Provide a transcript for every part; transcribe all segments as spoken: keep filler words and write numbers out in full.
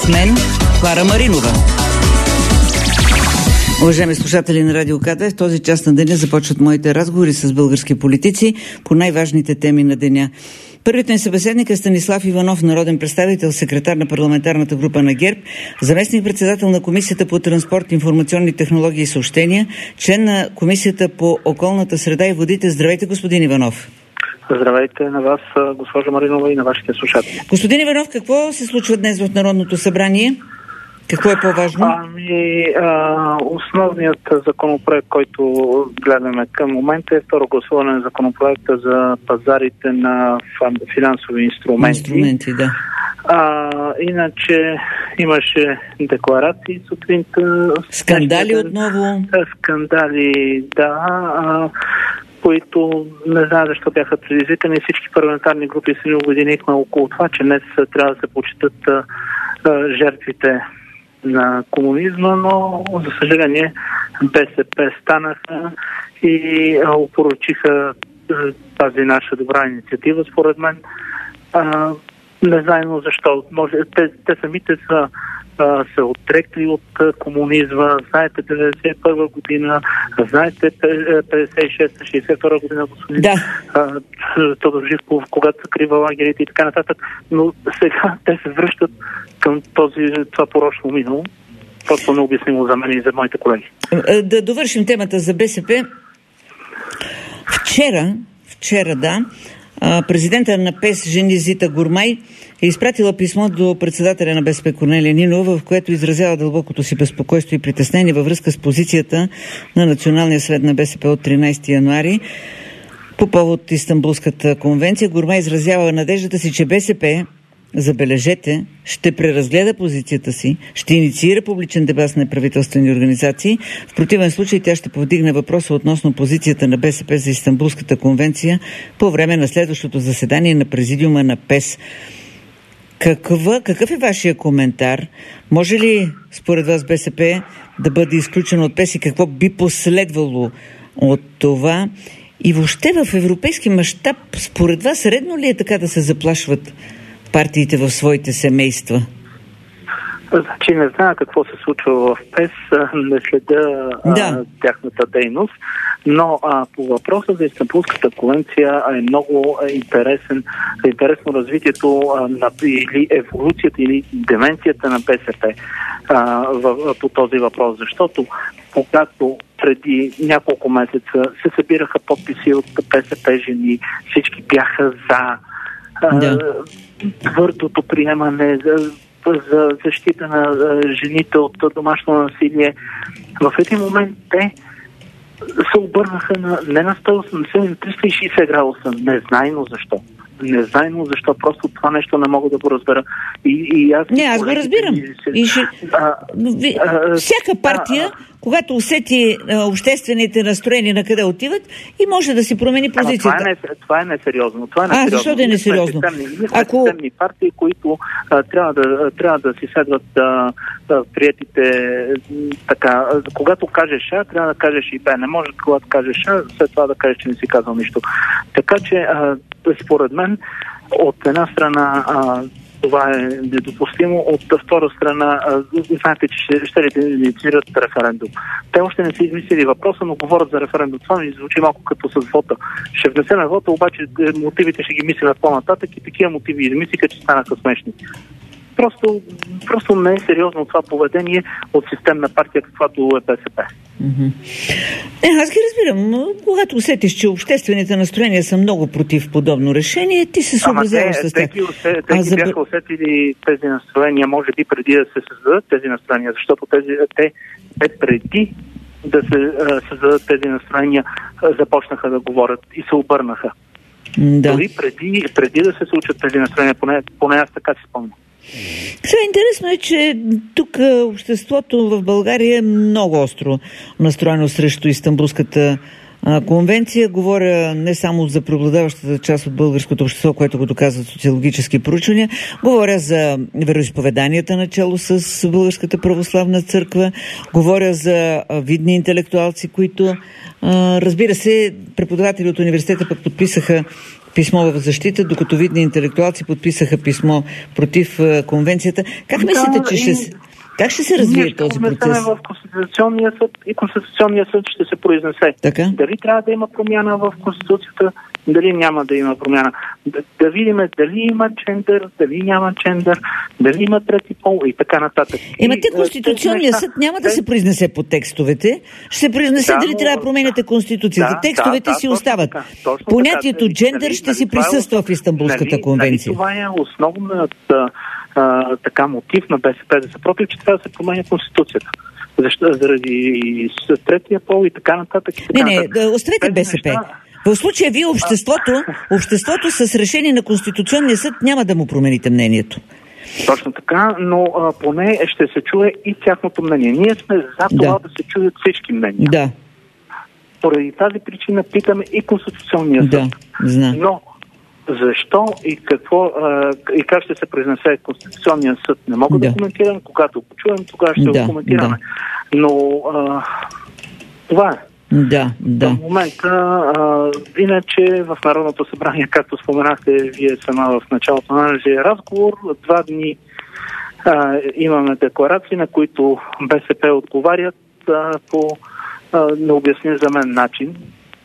С мен Клара Маринова. Уважаеми слушатели на Радио КТ, в този час на деня започват моите разговори с български политици по най-важните теми на деня. Първият ни събеседник е Станислав Иванов, народен представител, секретар на парламентарната група на ГЕРБ, заместник-председател на Комисията по транспорт, информационни технологии и съобщения, член на Комисията по околната среда и водите. Здравейте, господин Иванов. Здравейте на вас, госпожа Маринова, и на вашите слушатели. Господин Иванов, какво се случва днес в Народното събрание? Какво е по-важно? Ами, а, основният законопроект, който гледаме към момента, е второ гласуване на законопроекта за пазарите на финансови инструменти. Инструменти, да. А, иначе имаше декларации сутринта. Скандали отново. Скандали, да. А, които не знам защо бяха предизвикани. Всички парламентарни групи се обединихме около това, че днес трябва да се почитат а, а, жертвите на комунизма, но за съжаление БСП станаха и а, опорочиха а, тази наша добра инициатива, според мен. А, не знаем защо. Може, те, те самите са се отрекли от комунизма. Знаете, деветдесет и първа година, знаете, петдесет и шеста шейсет и втора година, господин да. Тодор Живков, когато закрива лагерите и така нататък. Но сега те се връщат към този, това порочно минало. Просто необяснимо за мен и за моите колеги. Да довършим темата за БСП. Вчера, вчера, да, президента на ПЕС Жени Зита Гурмай е изпратила писмо до председателя на БСП Корнелия Нинова, в което изразява дълбокото си безпокойство и притеснение във връзка с позицията на Националния съвет на БСП от тринайсети януари по повод Истанбулската конвенция. Гурмай изразява надеждата си, че БСП, забележете, ще преразгледа позицията си, ще инициира публичен дебат с неправителствени организации. В противен случай тя ще повдигне въпроса относно позицията на БСП за Истанбулската конвенция по време на следващото заседание на президиума на ПЕС. Каква, какъв е вашия коментар? Може ли според вас БСП да бъде изключено от ПЕС и какво би последвало от това? И въобще в европейски мащаб, според вас, редно ли е така да се заплашват партиите в своите семейства? Значи не знам какво се случва в ПЕС, не следя да. а, тяхната дейност, но а, по въпроса за Истанбулската конвенция е много интересен, е интересно развитието а, на, или еволюцията или деменцията на БСП а, в, по този въпрос, защото когато преди няколко месеца се събираха подписи от БСП жени, всички бяха за да. твърдото приемане, за за защита на жените от домашно насилие. В един момент те се обърнаха на, не на сто и осемдесет, на триста и шейсет градуса. Незнайно защо. Незнайно защо. Просто това нещо не мога да го разбера. И, и аз, не, аз го разбирам. Се... И ще... а, Ви... а, Всяка партия, а, когато усети а, обществените настроения на къде отиват, и може да си промени позицията. Това е, не, това е несериозно. Това е несериозно. А, защо да е несериозно? Ние сме Ако... системни партии, които а, трябва, да, трябва да си следват а, а, приетите така. Когато кажеш А, трябва да кажеш и Б. Не може, когато кажеш А, след това да кажеш, че не си казал нищо. Така че, а, според мен, от една страна а, това е недопустимо, от втора страна а, знаете, че ще, ще ли инициират референдум. Те още не са измислили въпроса, но говорят за референдум. Това ми звучи малко като с вота. Ще внесем вота, обаче мотивите ще ги мислят по-нататък и такива мотиви измислиха, че станаха смешни. Просто, просто не е сериозно това поведение от системна партия, каквато е БСП. Mm-hmm. Е, аз ги разбирам, но когато усетиш, че обществените настроения са много против подобно решение, ти се съобразяваш с тях. Те ги, те ги за... бяха усетили тези настроения, може би преди да се създадат тези настроения, защото тези, те, те преди да се а, създадат тези настроения а, започнаха да говорят и се обърнаха. Да. Дори преди, преди да се случат тези настроения, поне, поне аз така си спомням. Сега интересно е, че тук обществото в България е много остро настроено срещу Истанбулската а, конвенция. Говоря не само за преобладаващата част от българското общество, което го доказват социологически проучвания. Говоря за вероизповеданията начало с Българската православна църква. Говоря за а, видни интелектуалци, които, а, разбира се, преподаватели от университета пък подписаха писмо в защита, докато видни интелектуалци подписаха писмо против а, конвенцията. Как да, мислите, че ще се... Как ще се развие ние този процес? процес? В Конституционния съд и Конституционния съд ще се произнесе. Така? Дали трябва да има промяна в Конституцията, дали няма да има промяна. Да, да видим дали има джендър, дали няма джендър, дали има трети пол и така нататък. Ема те Конституционния съд няма да се произнесе по текстовете. Ще се произнесе да, дали трябва да променяте Конституцията. Да, текстовете да, си да, остават. Така, понятието така, джендър дали, ще дали, си присъства е, в Истанбулската дали, конвенция. Дали, това е основната а, така мотив на БСП да се против, че трябва да се променя Конституцията. Защо? Заради третия пол и така нататък. И така не, не, нататък. оставете БСП. Неща... В случая вие обществото, обществото с решение на Конституционния съд няма да му промените мнението. Точно така, но а, поне ще се чуе и тяхното мнение. Ние сме за това да, да се чуят всички мнения. Да. Поради тази причина питаме и Конституционния съд. Да, знам. Но защо и какво а, и как ще се произнесе Конституционния съд не мога да, да коментирам. Когато го чуем, тогава ще да, го коментираме. Да. Но а, това е. Да, да. В момента, а, иначе в Народното събрание, както споменахте вие сама в началото на нашия разговор, два дни а, имаме декларации, на които БСП отговарят а, по а, необясним за мен начин.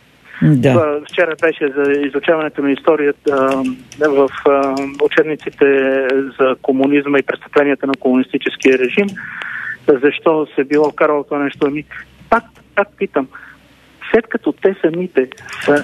Да. Вчера беше за изучаването на историята а, в а, учебниците за комунизма и престъпленията на комунистическия режим. Защо се било карало това нещо? Ами, пак, пак питам. След като те самите са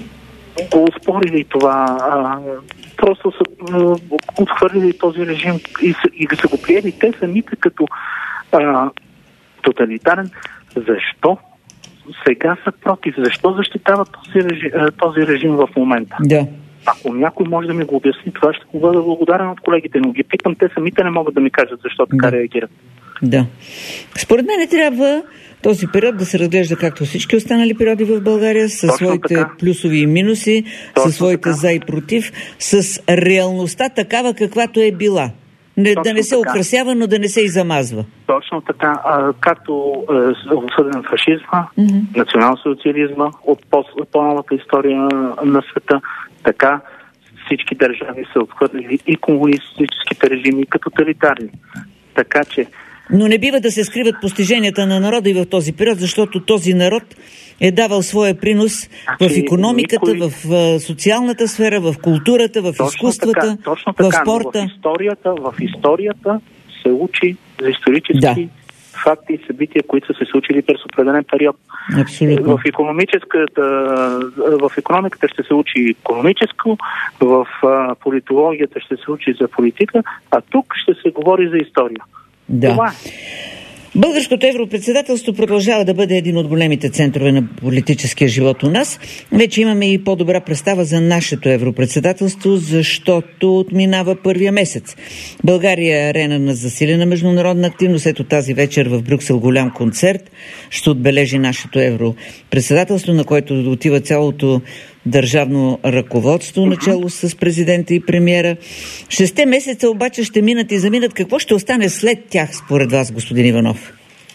го успорили това, а, просто са а, отхвърлили този режим и, и са го приели те самите като а, тоталитарен, защо сега са против? Защо защитават този режим, този режим в момента? Да. Ако някой може да ми го обясни, това ще го бъда благодарен от колегите, но ги питам, те самите не могат да ми кажат защо така да. реагират. Да. Според мен трябва този период да се разглежда както всички останали периоди в България, с Точно своите така. плюсови и минуси, Точно със своите така. за и против, с реалността такава каквато е била. Не, да не се така. украсява, но да не се и замазва. Точно така. А, както е осъден фашизма, mm-hmm. национал-социализма, от по-новата история на света, така всички държави са отхвърлили и комунистическите режими като тоталитарни. Така че но не бива да се скриват постиженията на народа и в този период, защото този народ е давал своя принос значи, в икономиката, никой... в социалната сфера, в културата, в точно изкуствата, така, точно така, в спорта. В историята, в историята се учи за исторически да. факти и събития, които са се случили през определен период. Абсолютно. В икономическата, в икономиката ще се учи икономическо, в политологията ще се учи за политика, а тук ще се говори за история. Да. Това. Българското европредседателство продължава да бъде един от големите центрове на политическия живот у нас. Вече имаме и по-добра представа за нашето европредседателство, защото отминава първия месец. България е арена на засилена международна активност. Ето тази вечер в Брюксел голям концерт ще отбележи нашето европредседателство, на който отива цялото държавно ръководство, начало с президента и премиера. Шесте месеца обаче ще минат и заминат. Какво ще остане след тях, според вас, господин Иванов?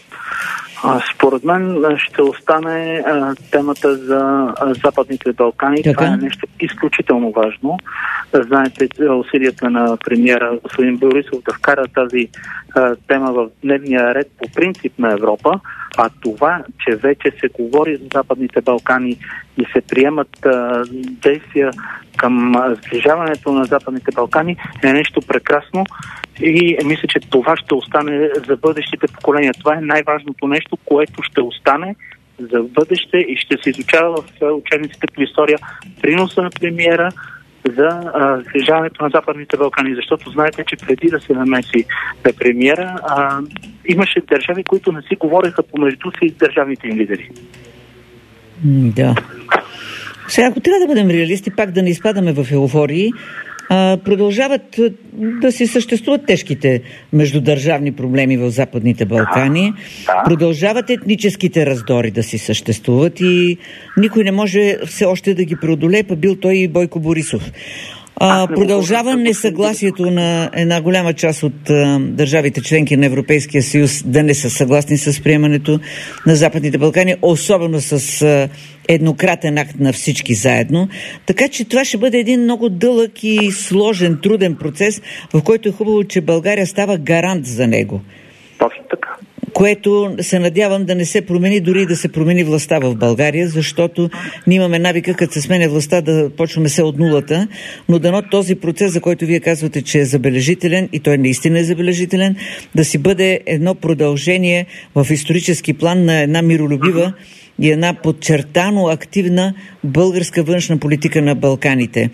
А, според мен ще остане а, темата за а, Западните Балкани. Така? Това е нещо изключително важно. Знаете, усилията на премиера господин Борисов да вкара тази а, тема в дневния ред по принцип на Европа, а това, че вече се говори за Западните Балкани и се приемат а, действия към а, сближаването на Западните Балкани е нещо прекрасно и мисля, че това ще остане за бъдещите поколения. Това е най-важното нещо, което ще остане за бъдеще и ще се изучава в учебниците по история приноса на премиера за а, сближаването на Западните Балкани, защото знаете, че преди да се намеси на премиера, а, имаше държави, които не си говореха помежду си с държавните им лидери. Да. Сега, ако трябва да бъдем реалисти, пак да не изпадаме в еуфории, а, продължават да си съществуват тежките междудържавни проблеми в Западните Балкани, да, да. Продължават етническите раздори да си съществуват и никой не може все още да ги преодолее, па бил той и Бойко Борисов. А, продължава несъгласието на една голяма част от а, държавите членки на Европейския съюз да не са съгласни с приемането на Западните Балкани, особено с а, еднократен акт на всички заедно. Така че това ще бъде един много дълъг и сложен, труден процес, в който е хубаво, че България става гарант за него. Точно така. Което се надявам да не се промени, дори да се промени властта в България, защото ние имаме навика, като се сменя властта, да почваме се от нулата, но дано този процес, за който вие казвате, че е забележителен, и той наистина е забележителен, да си бъде едно продължение в исторически план на една миролюбива и една подчертано активна българска външна политика на Балканите.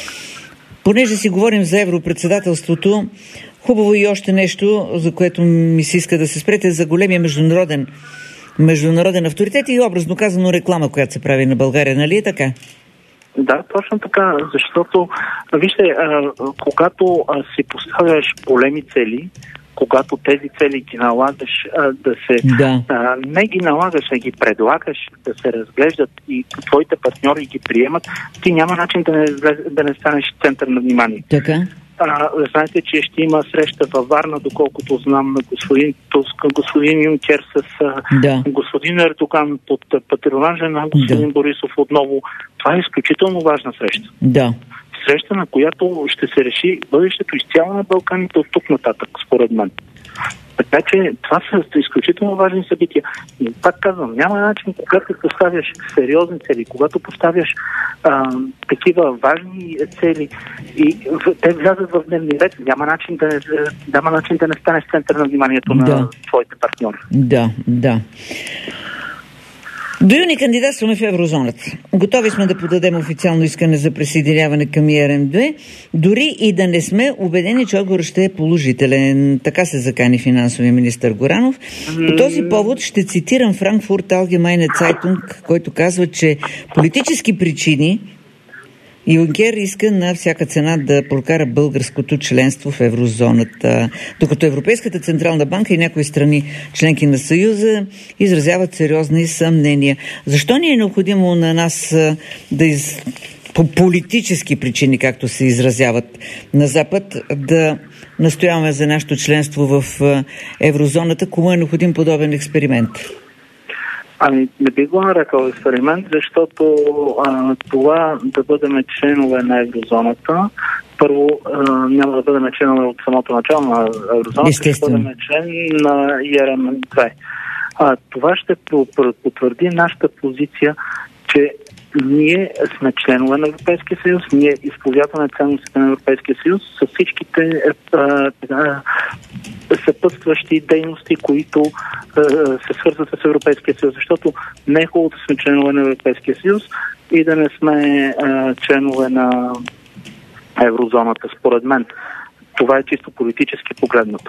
Понеже си говорим за европредседателството, хубаво и още нещо, за което ми се иска да се спрете, за големия международен, международен авторитет и образно казано реклама, която се прави на България, нали е така? Да, точно така, защото, вижте, а, когато а, си поставяш големи цели, когато тези цели ги налагаш а, да се... Да. А, не ги налагаш, а ги предлагаш да се разглеждат и твоите партньори ги приемат, ти няма начин да не, да не станеш център на внимание. Така. А, знаете, че ще има среща във Варна, доколкото знам, на господин Туск, господин Юнкер с да. господин Ердоган под патронажа на господин да. Борисов отново. Това е изключително важна среща. Да. Среща, на която ще се реши бъдещето изцяло на Балканите от тук нататък, според мен. Така че това са изключително важни събития. И пак казвам, няма начин, когато поставяш сериозни цели, когато поставяш а, такива важни цели и в, те влязат в дневния ред, няма начин да, няма начин да не станеш център на вниманието да. на твоите партньори. Да, да. До юни кандидатстваме в еврозоната. Готови сме да подадем официално искане за присъединяване към И Р М две, дори и да не сме убедени, че отговорът ще е положителен. Така се закани финансовия министър Горанов. По този повод ще цитирам Frankfurt Allgemeine Zeitung, който казва, че политически причини Юнкер иска на всяка цена да прокара българското членство в еврозоната, докато Европейската централна банка и някои страни, членки на Съюза, изразяват сериозни съмнения. Защо ни е необходимо на нас да из... по политически причини, както се изразяват на Запад, да настояваме за нашето членство в еврозоната? Кому е необходим подобен експеримент? Ами, не би го нарекал експеримент, защото а, това да бъдем членове на еврозоната, първо а, няма да бъдем членове от самото начало на еврозоната, ще бъдем член на И Р М две. А, това ще потвърди нашата позиция, че ние сме членове на Европейския съюз, ние изповядваме ценностите на Европейския съюз с всичките а, а, съпътстващи дейности, които а, се свързват с Европейския съюз, защото не е хубаво да сме членове на Европейския съюз и да не сме а, членове на еврозоната, според мен. Това е чисто политически погледнато.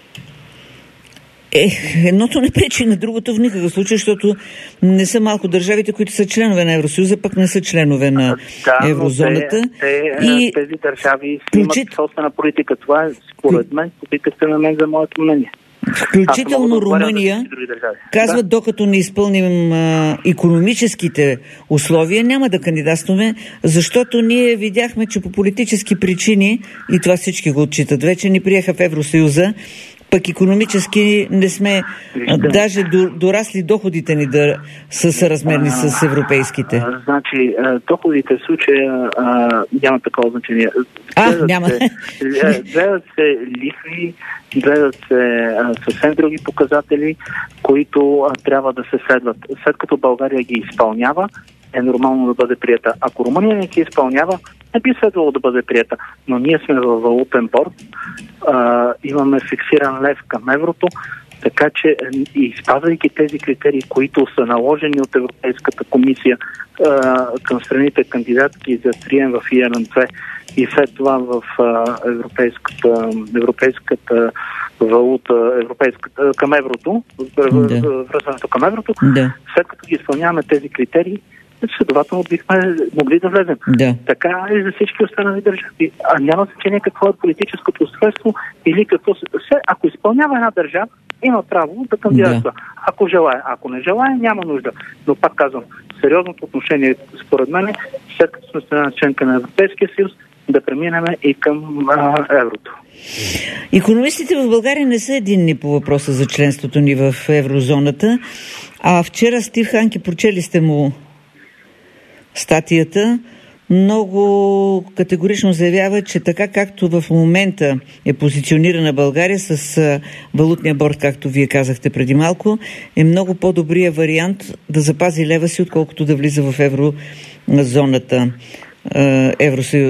Е, едното не пречи на другото в никакъв случай, защото не са малко държавите, които са членове на Евросъюза, пък не са членове на да, еврозоната. Те, те, и тези държави си имат собствена политика. Това е, според мен, попитахте на мен за моето мнение. Включително Румъния казват, да. Докато не изпълним а, икономическите условия, няма да кандидатстваме, защото ние видяхме, че по политически причини, и това всички го отчитат вече, ни приеха в Евросъюза, пък икономически не сме а, даже до, дорасли доходите ни да са съразмерни а, с европейските. А, значи, а, доходите в случая а, няма такова значение. А, гледат няма. Се, гледат се лихви, гледат се а, съвсем други показатели, които а, трябва да се следват. След като България ги изпълнява, е нормално да бъде прията. Ако Румъния не ги изпълнява, не би следвало да бъде прията. Но ние сме във валутен борд, а, имаме фиксиран лев към еврото, така че и спазвайки тези критерии, които са наложени от Европейската комисия а, към страните кандидатки за прием в И Р М две и след това в а, европейската, европейската валута, европейската, към еврото, да. връзването към еврото, да. След като ги изпълняваме тези критерии, следователно бихме могли да влезем. Да. Така и за всички останали държави. А няма значение какво е политическото устройство или какво се... Ако изпълнява една държава, има право да кандидатства. Да. Ако желая. Ако не желая, няма нужда. Но пак казвам, сериозното отношение, според мен, след като сме страна членка на Европейския съюз, да преминем и към а, еврото. Икономистите в България не са единни по въпроса за членството ни в еврозоната. А вчера Стив Ханке, прочели сте му статията, много категорично заявява, че така както в момента е позиционирана България с валутния борд, както вие казахте преди малко, е много по-добрия вариант да запази лева си, отколкото да влиза в еврозоната. Евросъюз,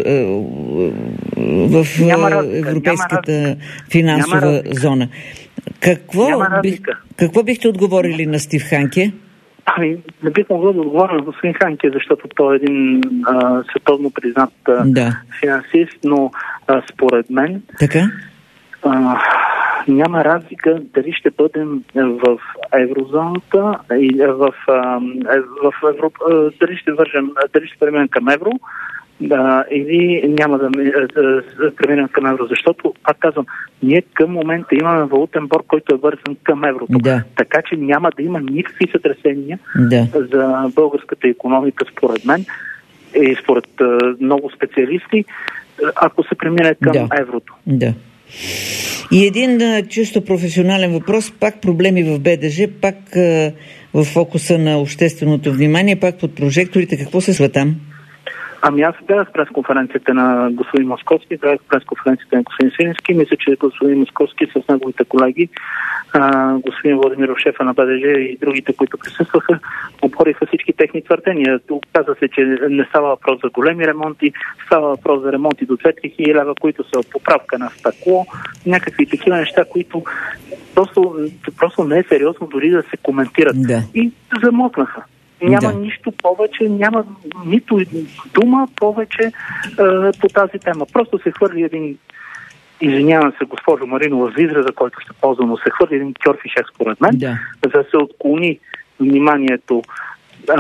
в разлика, европейската финансова зона. Какво, бих, какво бихте отговорили на Стив Ханке? Ами, не бих могъл да отговоря на господин Ханке, защото той е един а, световно признат а, да. финансист, но а, според мен така? А, няма разлика дали ще бъдем в еврозоната и в, а, в Европа, дали ще вържем, дали ще преминем към евро, да, или няма да, да, да преминем към евро, защото, пак казвам, ние към момента имаме валутен борд, който е вързан към еврото. Да. Така че няма да има никакви сътресения да. за българската икономика, според мен и според а, много специалисти, ако се премине към да. еврото. Да. И един а, чисто професионален въпрос, пак проблеми в БДЖ, пак а, в фокуса на общественото внимание, пак под прожекторите. Какво се случва там? Ами аз гледах пресконференцията на господин Московски, гледах пресконференцията на господин Свински. Мисля, че господин Московски с неговите колеги, а, господин Владимиров, шефа на БДЖ и другите, които присъстваха, обориха всички техни твърдения. Каза се, че не става въпрос за големи ремонти, става въпрос за ремонти до две-три хиляди лева, които са поправка на стъкло, някакви такива неща, които просто, просто не е сериозно дори да се коментират. Да. И замокнаха. Няма да. нищо повече, няма нито дума повече е, по тази тема. Просто се хвърли един, извинявам се, госпожо Маринова, за израза, който ще ползвам, но се хвърли един кьорфишек, според мен, да. за да се отклони вниманието е,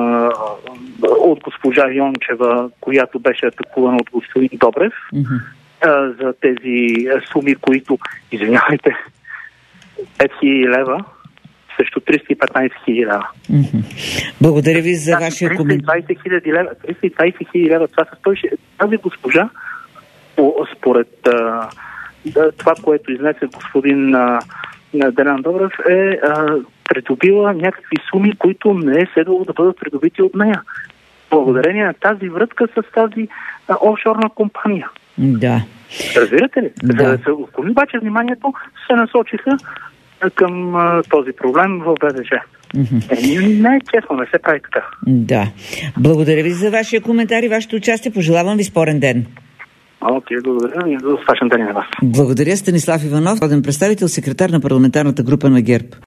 от госпожа Йончева, която беше атакувана от господин Добрев, mm-hmm. е, за тези суми, които, извинявайте, пет хиляди лева, срещу триста и петнайсет хиляди лева. Mm-hmm. Благодаря ви за вашия коментар. триста и двайсет хиляди лева, триста и двайсет хиляди лева, това са сто и шейсет. Тази госпожа, според а, това, което изнесе господин а, Делян Добрев, е а, придобила някакви суми, които не е следвало да бъдат придобити от нея. Благодарение на тази връзка с тази а, офшорна компания. Да. Разбирате ли? Да. За да се отклони обаче вниманието, се насочиха към а, този проблем в БДЖ. Mm-hmm. Е, не е честно, не се прави така. Да. Благодаря ви за вашия коментар и вашето участие. Пожелавам ви спорен ден. Окей, благодаря и за успешен ден на вас. Благодаря. Станислав Иванов, народен представител, секретар на парламентарната група на ГЕРБ.